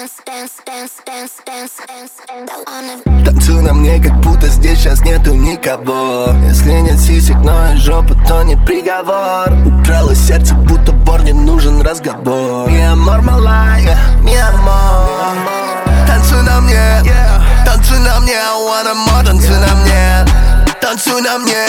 Танцуй на мне, как будто здесь сейчас нету никого. Если нет сисек, но и жопа, то не приговор. Украло сердце, будто бор, не нужен разговор. Mi amor, малая, mi amor. Танцуй на мне, танцуй на мне, I wanna more. Танцуй на мне, танцуй на мне.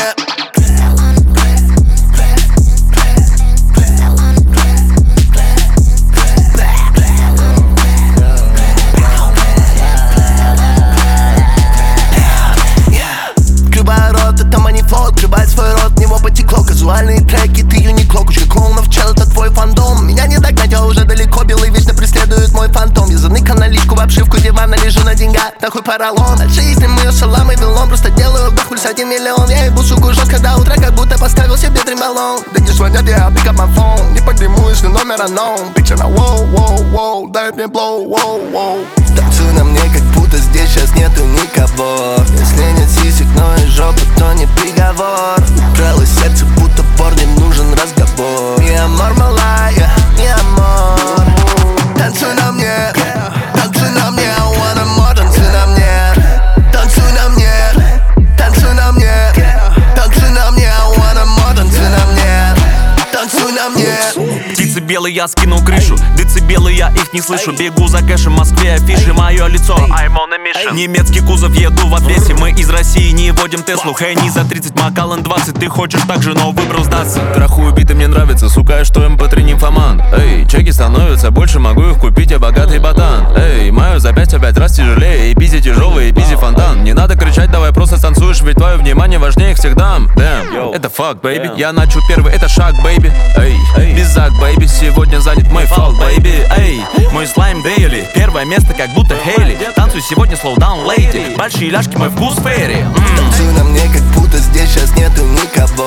Открывает свой рот, в него потекло. Казуальные треки, ты Юникло. Кучка клоунов, чел, это твой фандом. Меня не догнать, я уже далеко. Белый вечно преследует мой фантом. Я заныка наличку в обшивку дивана, лежу на деньгах, нахуй поролон. Дальше и сниму ее шалам и вилом. Просто делаю вдох, пульс 1 миллион. Я ебу суку жестко до утра, как будто поставил себе дрималон. Да не звонят, я pick up my phone. Не подниму, если номер unknown. Bitch, она воу, дай мне blow, воу. Танцуй на мне, как будто здесь сейчас нету никого. Если нет сисек, но и жопа, то не приговор. Украло сердце, будто бор, не нужен разговор. Mi amor, малая, mi amor. Танцуй на мне, танцуй на мне, I wanna more. Танцуй на мне, танцуй на мне, танцуй на мне, танцуй на мне, I wanna more. Танцуй на мне, танцуй на мне. Птицы белые, я скинул крышу. Децибелы, я их не слышу. Бегу за кэшем, в Москве афиши. Мое лицо, I'm on a mission. Немецкий кузов, еду в обвесе. Мы из России не водим Теслу. Хейни за 30, Макалан 20. Ты хочешь так же, но выбрал сдаться. Трахую биты, мне нравится, сука, что МП3 нимфоман. Эй, чеки становятся больше, могу их купить, я богатый ботан. Эй, мое запястье 5 раз тяжелее. И пизи тяжелый, и пизи фонтан. Не надо кричать, давай просто танцуешь, ведь твое внимание важнее их всех дам. Damn, это факт, бэйби. Я начал первый, это шаг, бэйби. Эй, безак, бэйби, сегодня занят мой фаут, бэйби. Эй, мой слайм дейли, первое место как будто Хейли. Танцуй сегодня, slow down, лейди. Большие ляжки, мой вкус фейри. Танцуй на мне, как будто здесь сейчас нету никого.